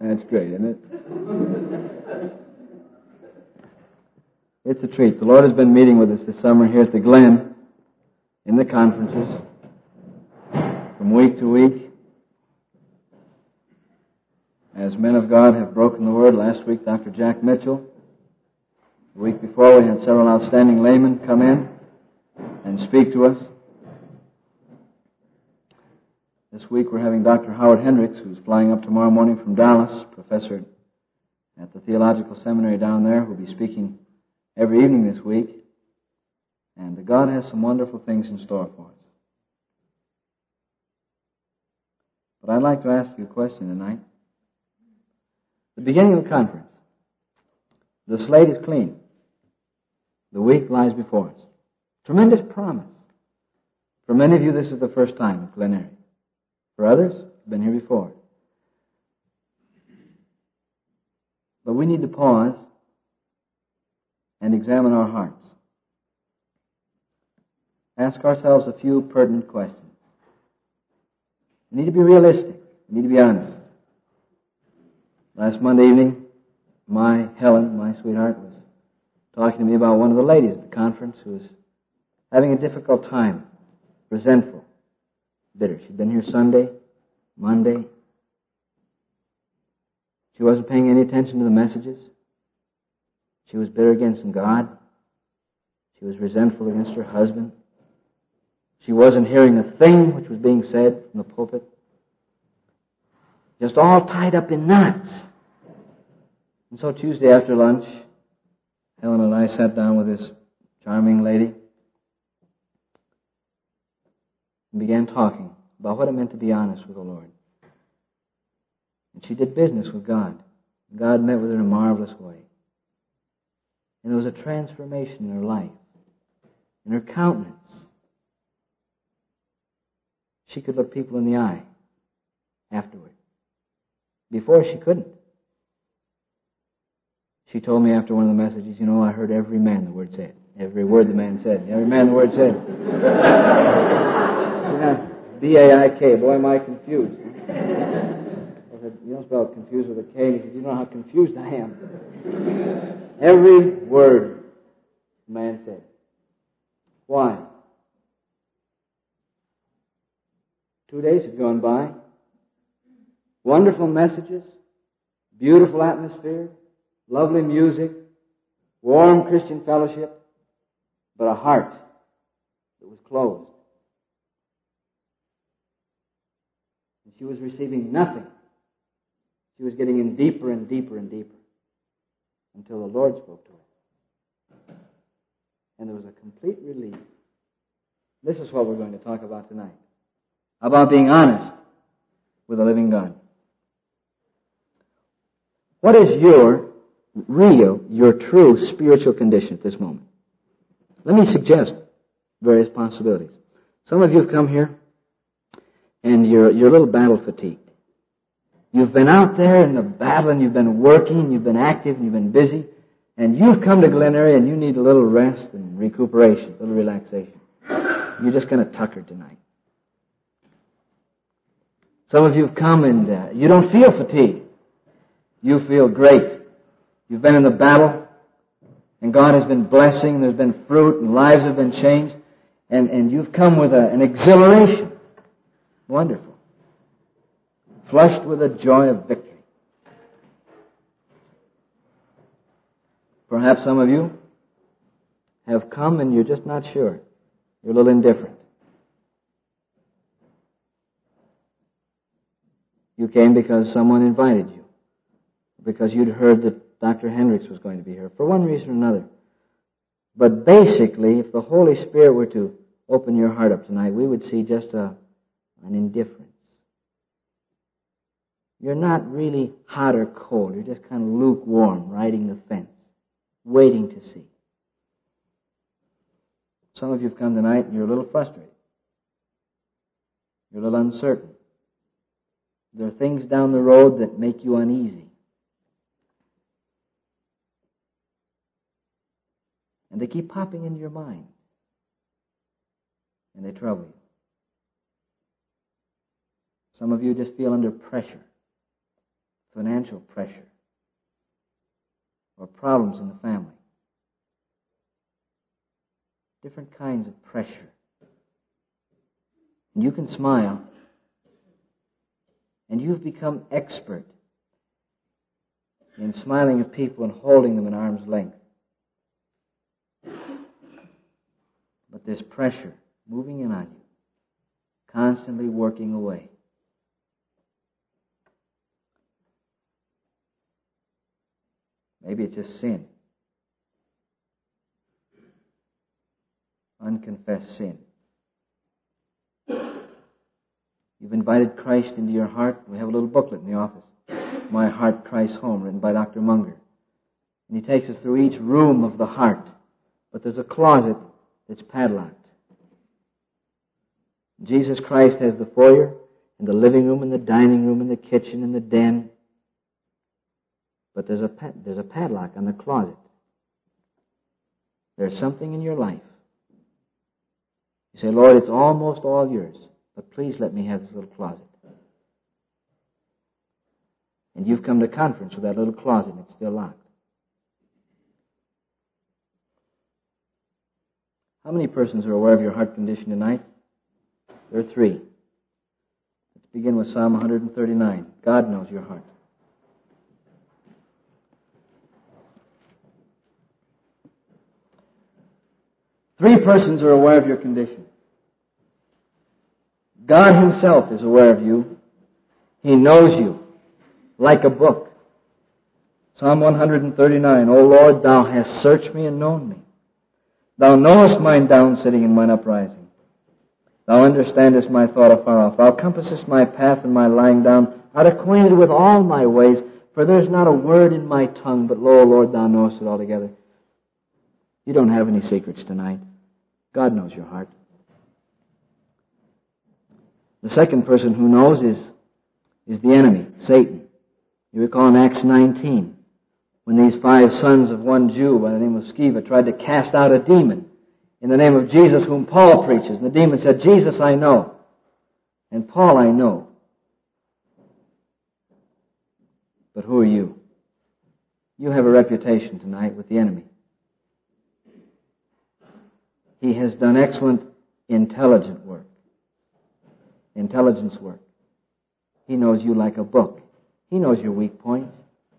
That's great, isn't it? It's a treat. The Lord has been meeting with us this summer here at the Glen in the conferences from week to week. As men of God have broken the word. Last week, Dr. Jack Mitchell. The week before, we had several outstanding laymen come in and speak to us. This week, we're having Dr. Howard Hendricks, who's flying up tomorrow morning from Dallas, professor at the Theological Seminary down there, who'll be speaking every evening this week. And God has some wonderful things in store for us. But I'd like to ask you a question tonight. The beginning of the conference. The slate is clean. The week lies before us. Tremendous promise. For many of you, this is the first time at Glen Eyrie. For others, you've been here before. But we need to pause and examine our hearts. Ask ourselves a few pertinent questions. We need to be realistic. We need to be honest. Last Monday evening, Helen, my sweetheart, was talking to me about one of the ladies at the conference who was having a difficult time, resentful, bitter. She'd been here Sunday, Monday. She wasn't paying any attention to the messages. She was bitter against God. She was resentful against her husband. She wasn't hearing a thing which was being said from the pulpit. Just all tied up in knots. And so Tuesday after lunch, Helen and I sat down with this charming lady and began talking about what it meant to be honest with the Lord. And she did business with God. God met with her in a marvelous way. And there was a transformation in her life, in her countenance. She could look people in the eye afterward. Before, she couldn't. She told me after one of the messages, I heard every man the Word said. Every word the man said. Every man the Word said. B-A-I-K. Boy, am I confused. I said, you don't spell confused with a K. He said, you know how confused I am. Every word the man said. Why? 2 days have gone by. Wonderful messages, beautiful atmosphere, lovely music, warm Christian fellowship, but a heart that was closed. And she was receiving nothing. She was getting in deeper and deeper and deeper until the Lord spoke to her. And there was a complete relief. This is what we're going to talk about tonight. About being honest with the living God. What is your true spiritual condition at this moment? Let me suggest various possibilities. Some of you have come here and you're a little battle fatigued. You've been out there in the battle and you've been working, you've been active, and you've been busy, and you've come to Glen Eyrie and you need a little rest and recuperation, a little relaxation. You're just kind of tuckered tonight. Some of you have come and you don't feel fatigued. You feel great. You've been in the battle, and God has been blessing, there's been fruit, and lives have been changed, and you've come with an exhilaration. Wonderful. Flushed with the joy of victory. Perhaps some of you have come and you're just not sure. You're a little indifferent. You came because someone invited you. Because you'd heard that Dr. Hendricks was going to be here, for one reason or another. But basically, if the Holy Spirit were to open your heart up tonight, we would see just an indifference. You're not really hot or cold. You're just kind of lukewarm, riding the fence, waiting to see. Some of you have come tonight and you're a little frustrated. You're a little uncertain. There are things down the road that make you uneasy. And they keep popping into your mind. And they trouble you. Some of you just feel under pressure. financial pressure, or problems in the family. Different kinds of pressure. And you can smile, and you've become expert in smiling at people and holding them at arm's length. But there's pressure moving in on you, constantly working away. Maybe it's just sin. Unconfessed sin. You've invited Christ into your heart. We have a little booklet in the office. My Heart, Christ's Home, written by Dr. Munger. And he takes us through each room of the heart. But there's a closet that's padlocked. Jesus Christ has the foyer, and the living room, and the dining room, and the kitchen, and the den. But there's a padlock on the closet. There's something in your life. You say, Lord, it's almost all yours, but please let me have this little closet. And you've come to conference with that little closet, and it's still locked. How many persons are aware of your heart condition tonight? There are 3. Let's begin with Psalm 139. God knows your heart. Three persons are aware of your condition. God Himself is aware of you. He knows you like a book. Psalm 139, O Lord, Thou hast searched me and known me. Thou knowest mine down sitting and mine uprising. Thou understandest my thought afar off. Thou compassest my path and my lying down. Art acquainted with all my ways, for there is not a word in my tongue, but lo, Lord, Thou knowest it altogether. You don't have any secrets tonight. God knows your heart. The second person who knows is the enemy, Satan. You recall in Acts 19, when these 5 sons of one Jew by the name of Sceva tried to cast out a demon in the name of Jesus whom Paul preaches. And the demon said, Jesus I know, and Paul I know. But who are you? You have a reputation tonight with the enemy. He has done excellent intelligence work. He knows you like a book. He knows your weak points.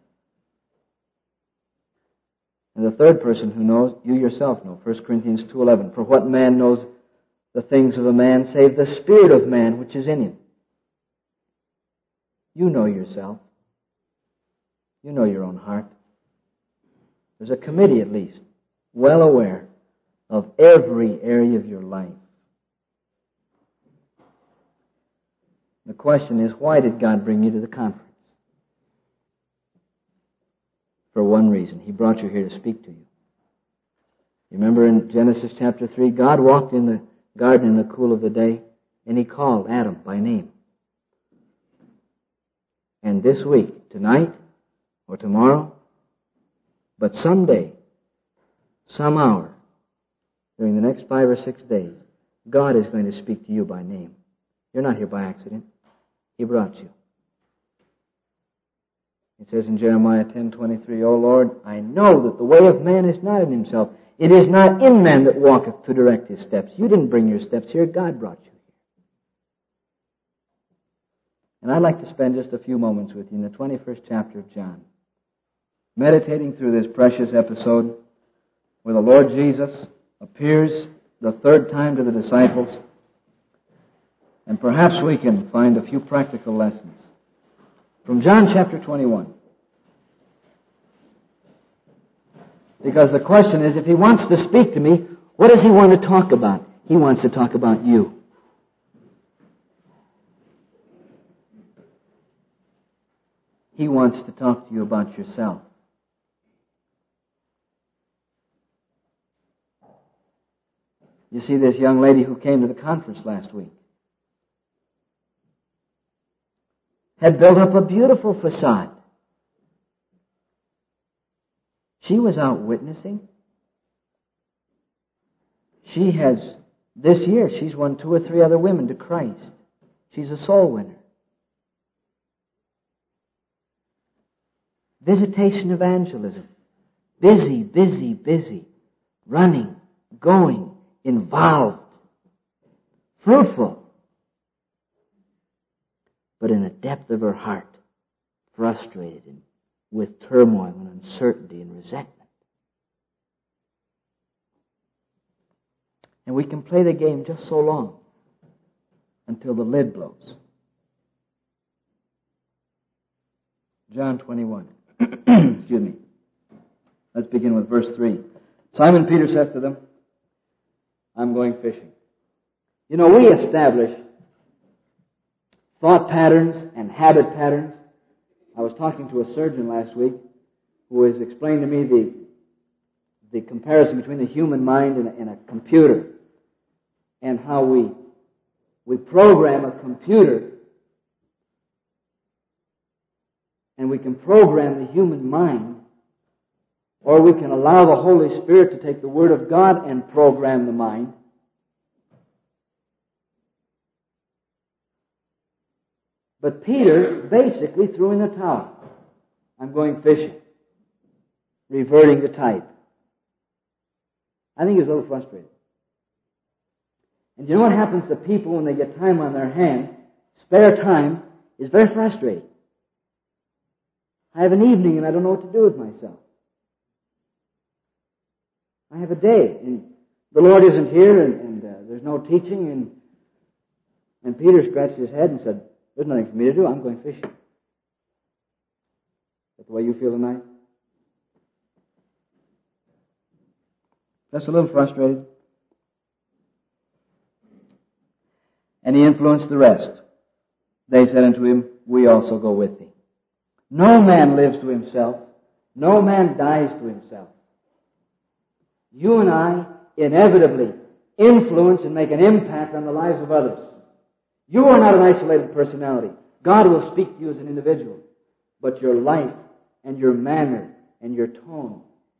And the third person who knows, you yourself know. 1 Corinthians 2:11. For what man knows the things of a man save the spirit of man which is in him? You know yourself. You know your own heart. There's a committee at least, well aware of every area of your life. The question is, why did God bring you to the conference? For one reason. He brought you here to speak to you. You remember in Genesis chapter 3, God walked in the garden in the cool of the day, and He called Adam by name. And this week, tonight, or tomorrow, but someday, some hour, during the next 5 or 6 days, God is going to speak to you by name. You're not here by accident. He brought you. It says in Jeremiah 10:23, O Lord, I know that the way of man is not in himself. It is not in man that walketh to direct his steps. You didn't bring your steps here. God brought you here. And I'd like to spend just a few moments with you in the 21st chapter of John, meditating through this precious episode where the Lord Jesus appears the third time to the disciples, and perhaps we can find a few practical lessons from John chapter 21. Because the question is, if He wants to speak to me, what does He want to talk about? He wants to talk about you. He wants to talk to you about yourself. You see this young lady who came to the conference last week had built up a beautiful facade. She was out witnessing. She has, this year, she's won 2 or 3 other women to Christ. She's a soul winner. Visitation evangelism. Busy, busy, busy. Running, going, involved. Fruitful. But in the depth of her heart, frustrated and with turmoil and uncertainty and resentment. And we can play the game just so long until the lid blows. John 21. Excuse me. Let's begin with verse 3. Simon Peter said to them, I'm going fishing. You know, we establish thought patterns and habit patterns. I was talking to a surgeon last week who was explaining to me the comparison between the human mind and a computer, and how we program a computer, and we can program the human mind, or we can allow the Holy Spirit to take the Word of God and program the mind. But Peter basically threw in the towel. I'm going fishing. Reverting to type. I think he was a little frustrated. And you know what happens to people when they get time on their hands? Spare time is very frustrating. I have an evening and I don't know what to do with myself. I have a day and the Lord isn't here and there's no teaching, and Peter scratched his head and said, there's nothing for me to do. I'm going fishing. Is that the way you feel tonight? Just a little frustrated. And he influenced the rest. They said unto him, we also go with thee. No man lives to himself. No man dies to himself. You and I inevitably influence and make an impact on the lives of others. You are not an isolated personality. God will speak to you as an individual. But your life and your manner and your tone,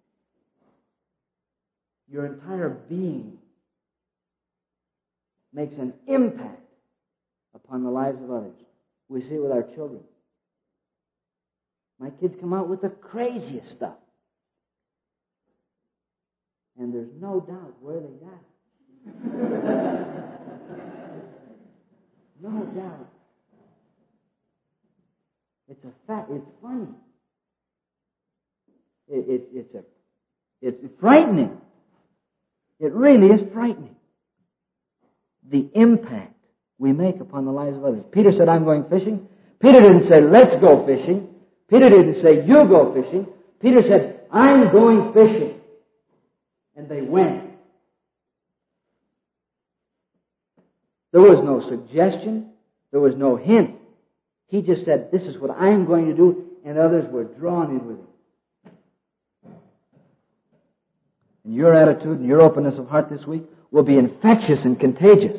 your entire being, makes an impact upon the lives of others. We see it with our children. My kids come out with the craziest stuff. And there's no doubt where they got it. No doubt. It's a fact. It's funny. It's frightening. It really is frightening. The impact we make upon the lives of others. Peter said, I'm going fishing. Peter didn't say, let's go fishing. Peter didn't say, you go fishing. Peter said, I'm going fishing. And they went. There was no suggestion. There was no hint. He just said, this is what I'm going to do, and others were drawn in with him. And your attitude and your openness of heart this week will be infectious and contagious.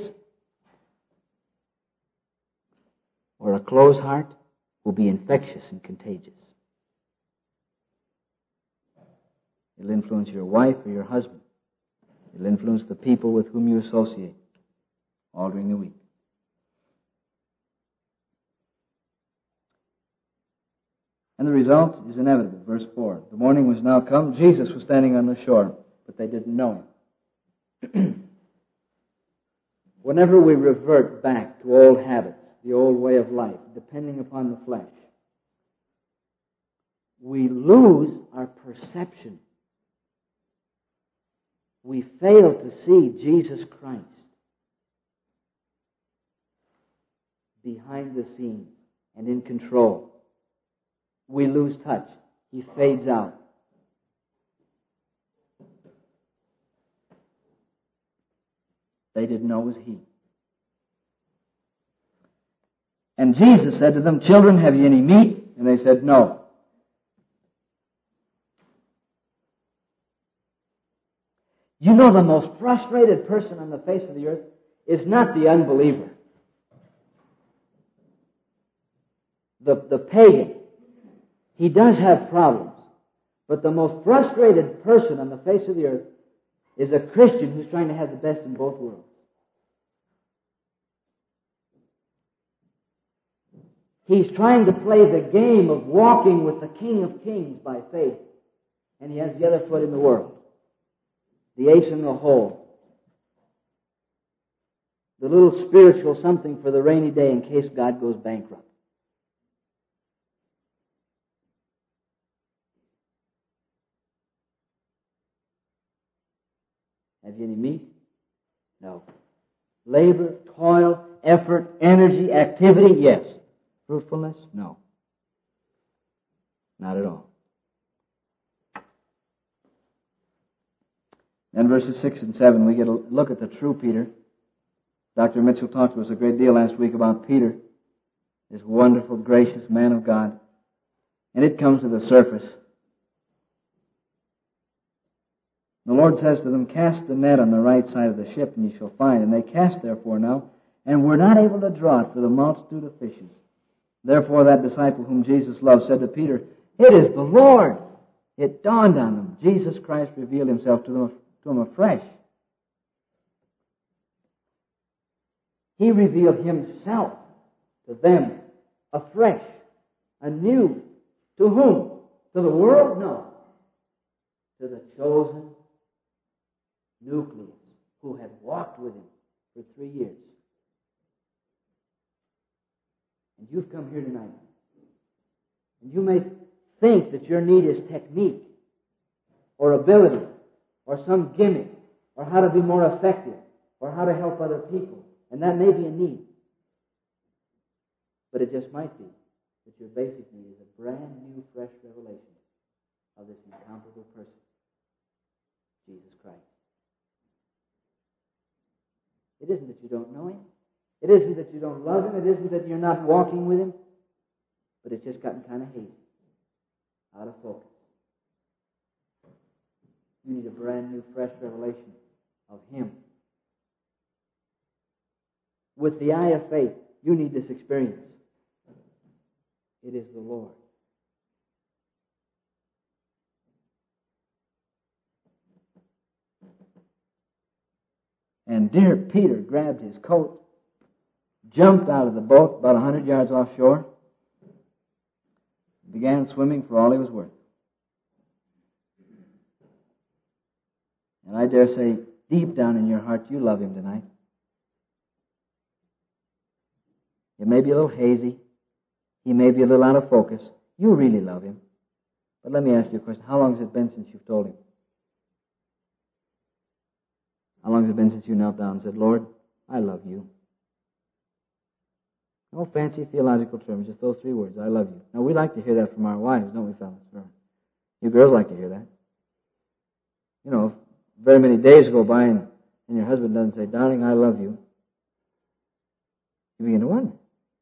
Or a closed heart will be infectious and contagious. It'll influence your wife or your husband. It'll influence the people with whom you associate all during the week. And the result is inevitable. Verse 4. The morning was now come. Jesus was standing on the shore, but they didn't know him. Whenever we revert back to old habits, the old way of life, depending upon the flesh, we lose our perception. We fail to see Jesus Christ behind the scenes and in control. We lose touch. He fades out. They didn't know it was he. And Jesus said to them, children, have ye any meat? And they said, no. You know, the most frustrated person on the face of the earth is not the unbeliever. The pagan. He does have problems. But the most frustrated person on the face of the earth is a Christian who's trying to have the best in both worlds. He's trying to play the game of walking with the King of Kings by faith. And he has the other foot in the world. The ace in the hole. The little spiritual something for the rainy day in case God goes bankrupt. Have you any meat? No. Labor, toil, effort, energy, activity? Yes. Fruitfulness? No. Not at all. Then verses 6 and 7, we get a look at the true Peter. Dr. Mitchell talked to us a great deal last week about Peter, this wonderful, gracious man of God. And it comes to the surface. The Lord says to them, cast the net on the right side of the ship, and ye shall find. And they cast therefore now, and were not able to draw it for the multitude of fishes. Therefore that disciple whom Jesus loved said to Peter, it is the Lord. It dawned on them. Jesus Christ revealed himself to them afresh. He revealed himself to them afresh, anew. To whom? To the world? No. To the chosen nucleus who had walked with him for 3 years. And you've come here tonight. And you may think that your need is technique or ability or some gimmick or how to be more effective or how to help other people. And that may be a need. But it just might be that your basic need is a brand new, fresh revelation of this incomparable person, Jesus Christ. It isn't that you don't know him. It isn't that you don't love him. It isn't that you're not walking with him. But it's just gotten kind of hazy, out of focus. You need a brand new, fresh revelation of him. With the eye of faith, you need this experience. It is the Lord. And dear Peter grabbed his coat, jumped out of the boat about 100 yards offshore, began swimming for all he was worth. And I dare say, deep down in your heart, you love him tonight. It may be a little hazy. He may be a little out of focus. You really love him. But let me ask you a question. How long has it been since you've told him? How long has it been since you knelt down and said, Lord, I love you? No fancy theological terms, just those 3 words, I love you. Now, we like to hear that from our wives, don't we, fellas? You girls like to hear that. You know, if very many days go by and your husband doesn't say, darling, I love you, you begin to wonder.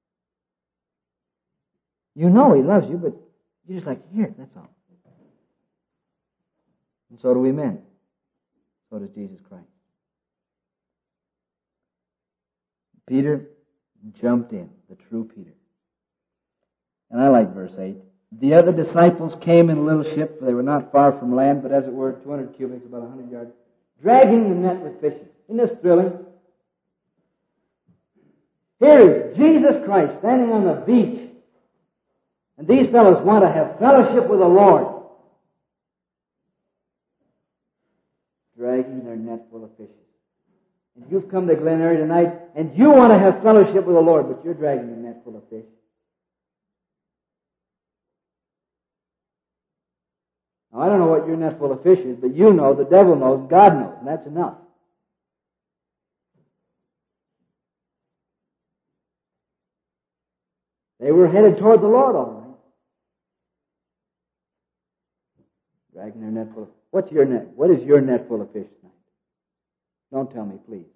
You know he loves you, but you just like to hear it, that's all. And so do we men. So does Jesus Christ. Peter jumped in, the true Peter. And I like verse 8. The other disciples came in a little ship, for they were not far from land, but as it were 200 cubits, about 100 yards, dragging the net with fishes. Isn't this thrilling? Here is Jesus Christ standing on the beach. And these fellows want to have fellowship with the Lord. Dragging their net full of fishes. And you've come to Glen Eyrie tonight, and you want to have fellowship with the Lord, but you're dragging a net full of fish. Now, I don't know what your net full of fish is, but you know, the devil knows, God knows, and that's enough. They were headed toward the Lord, all right. Dragging their net full of... What's your net? What is your net full of fish tonight? Don't tell me, please.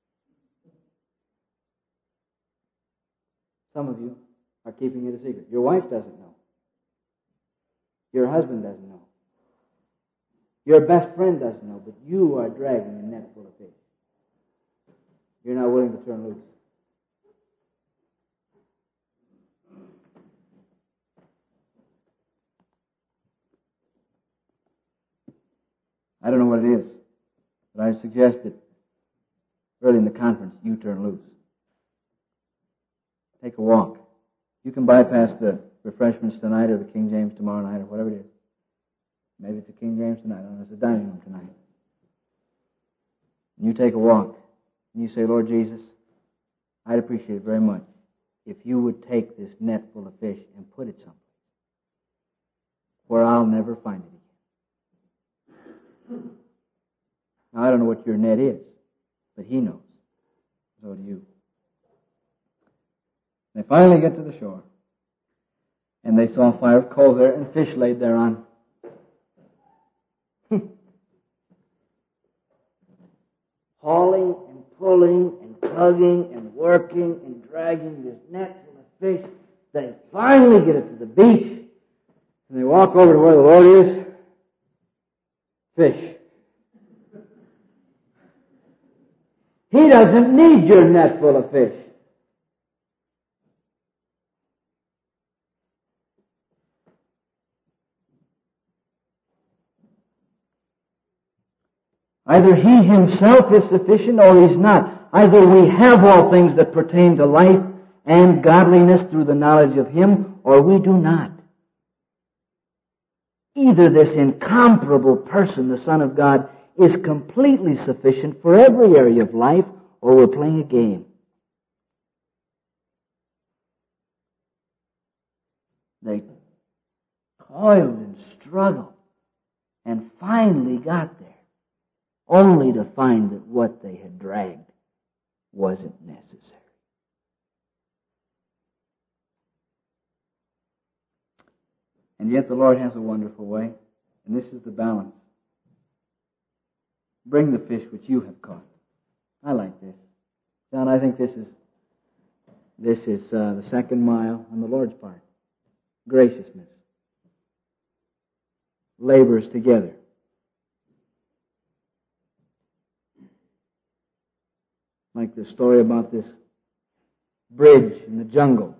Some of you are keeping it a secret. Your wife doesn't know. Your husband doesn't know. Your best friend doesn't know, but you are dragging a net full of fish. You're not willing to turn loose. I don't know what it is, but I suggest that early in the conference, you turn loose. Take a walk. You can bypass the refreshments tonight or the King James tomorrow night or whatever it is. Maybe it's the King James tonight. I don't know. It's the dining room tonight. And you take a walk and you say, Lord Jesus, I'd appreciate it very much if you would take this net full of fish and put it someplace where I'll never find it again. Now, I don't know what your net is, but He knows. So do you. They finally get to the shore, and they saw a fire of coals there and fish laid thereon. Hauling and pulling and tugging and working and dragging this net full of fish, they finally get it to the beach, and they walk over to where the Lord is. Fish. He doesn't need your net full of fish. Either He Himself is sufficient or He's not. Either we have all things that pertain to life and godliness through the knowledge of Him, or we do not. Either this incomparable person, the Son of God, is completely sufficient for every area of life, or we're playing a game. They toiled and struggled and finally got there, only to find that what they had dragged wasn't necessary. And yet the Lord has a wonderful way, and this is the balance. Bring the fish which you have caught. I like this. John, I think this is the second mile on the Lord's part. Graciousness. Labors together. Like the story about this bridge in the jungle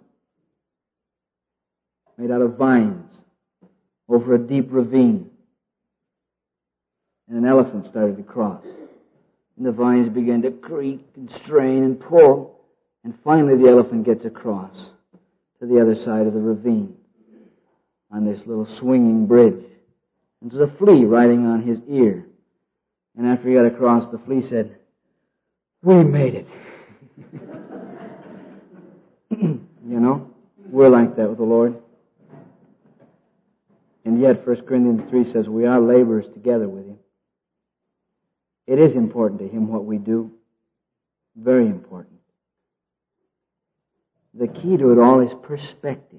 made out of vines over a deep ravine. And an elephant started to cross. And the vines began to creak and strain and pull. And finally the elephant gets across to the other side of the ravine on this little swinging bridge. And there's a flea riding on his ear. And after he got across, the flea said, "We made it." You know, we're like that with the Lord. And yet 1 Corinthians 3 says we are laborers together with Him. It is important to Him what we do. Very important. The key to it all is perspective.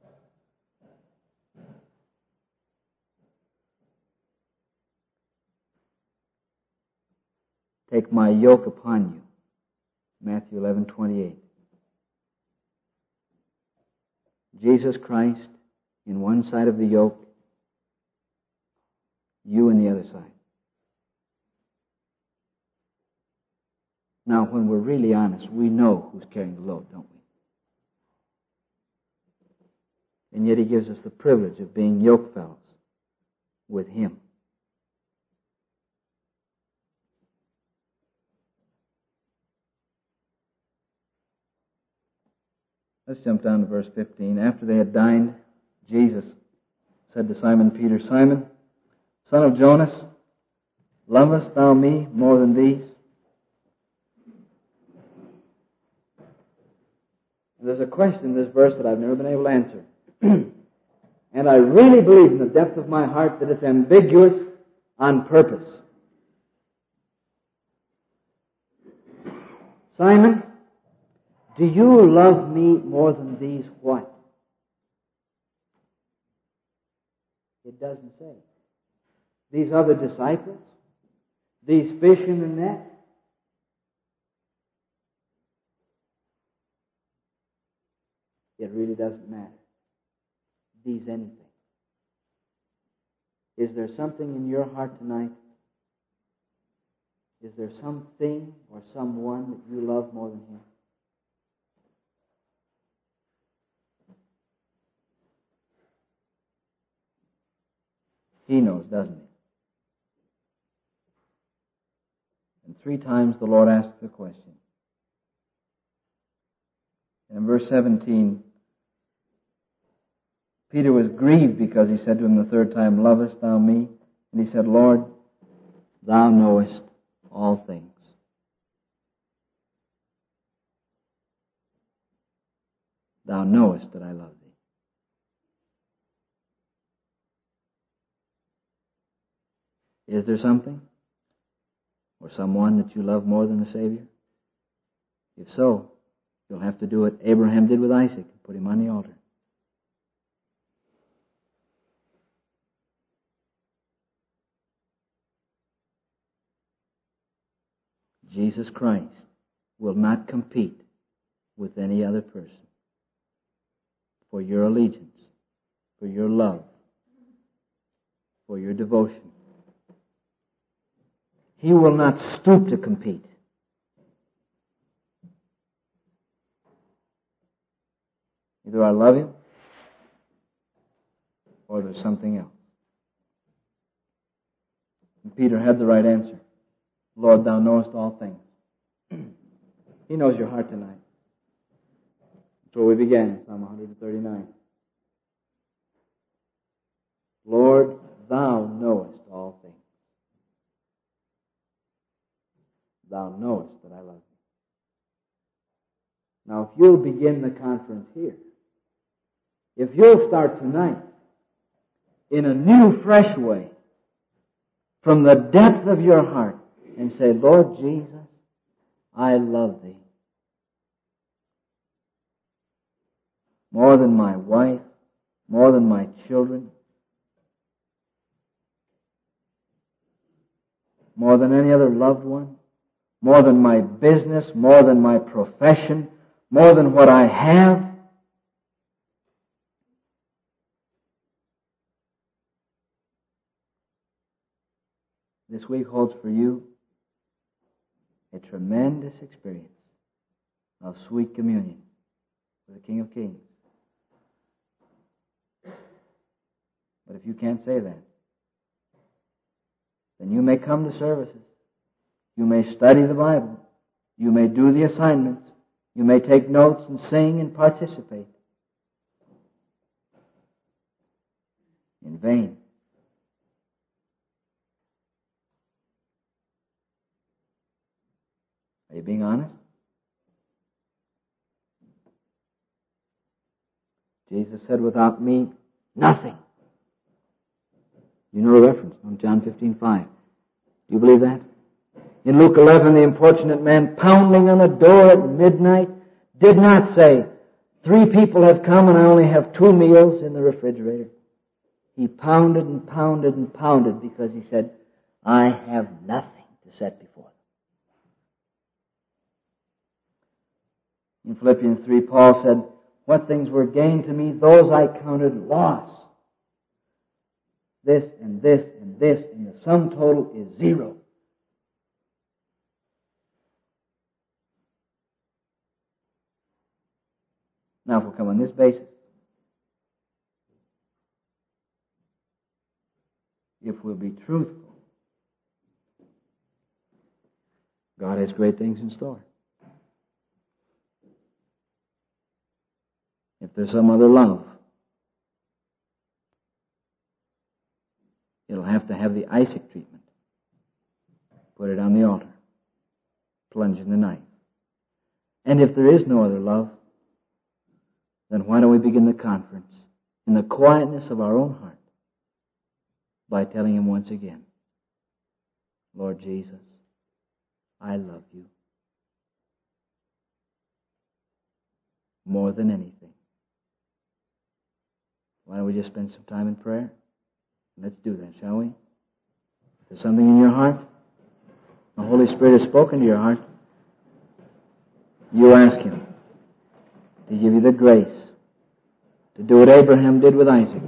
Take my yoke upon you. Matthew 11:28. Jesus Christ in one side of the yoke, you in the other side. Now, when we're really honest, we know who's carrying the load, don't we? And yet He gives us the privilege of being yoke fellows with Him. Let's jump down to verse 15. After they had dined, Jesus said to Simon Peter, "Simon, son of Jonas, lovest thou me more than these?" There's a question in this verse that I've never been able to answer. And I really believe in the depth of my heart that it's ambiguous on purpose. Simon, do you love me more than these what? It doesn't say. These other disciples? These fish in the net? It really doesn't matter. These anything. Is there something in your heart tonight? Is there something or someone that you love more than Him? He knows, doesn't He? And 3 times the Lord asked the question. And in verse 17, Peter was grieved because he said to him the third time, "Lovest thou me?" And he said, "Lord, thou knowest all things." Thou knowest that I love thee. Is there something or someone that you love more than the Savior? If so, you'll have to do what Abraham did with Isaac and put him on the altar. Jesus Christ will not compete with any other person for your allegiance, for your love, for your devotion. He will not stoop to compete. Either I love him or there's something else. And Peter had the right answer. Lord, thou knowest all things. He knows your heart tonight. That's where we began, Psalm 139. Lord, thou knowest all things. Thou knowest that I love thee. Now, if you'll begin the conference here, if you'll start tonight in a new, fresh way, from the depth of your heart, and say, Lord Jesus, I love thee. More than my wife, more than my children, more than any other loved one, more than my business, more than my profession, more than what I have. This week holds for you a tremendous experience of sweet communion with the King of Kings. But if you can't say that, then you may come to services. You may study the Bible. You may do the assignments. You may take notes and sing and participate. In vain. Are you being honest? Jesus said, without me, nothing. You know the reference on John 15:5. Do you believe that? In Luke 11, the importunate man pounding on the door at midnight did not say, 3 people have come and I only have 2 meals in the refrigerator. He pounded and pounded and pounded because he said, I have nothing to set before them. In Philippians 3, Paul said, what things were gained to me, those I counted loss. This and this and this, and the sum total is 0. Now, if we'll come on this basis, if we'll be truthful, God has great things in store. If there's some other love, it'll have to have the Isaac treatment. Put it on the altar. Plunge in the knife. And if there is no other love, then why don't we begin the conference in the quietness of our own heart by telling him once again, Lord Jesus, I love you more than anything. Why don't we just spend some time in prayer? Let's do that, shall we? If there's something in your heart, the Holy Spirit has spoken to your heart, you ask him to give you the grace to do what Abraham did with Isaac.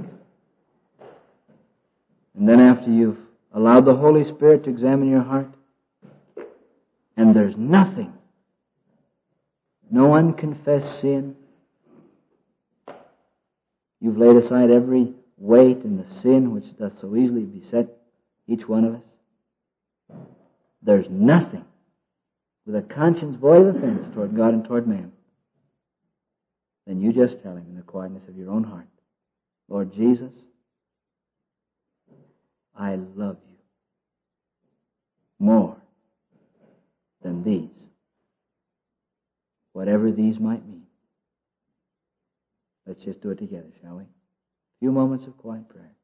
And then after you've allowed the Holy Spirit to examine your heart, and there's nothing, no unconfessed sin, you've laid aside every weight and the sin which doth so easily beset each one of us, there's nothing with a conscience void of offense toward God and toward man, then you just tell him in the quietness of your own heart, Lord Jesus, I love you more than these, whatever these might mean. Let's just do it together, shall we? A few moments of quiet prayer.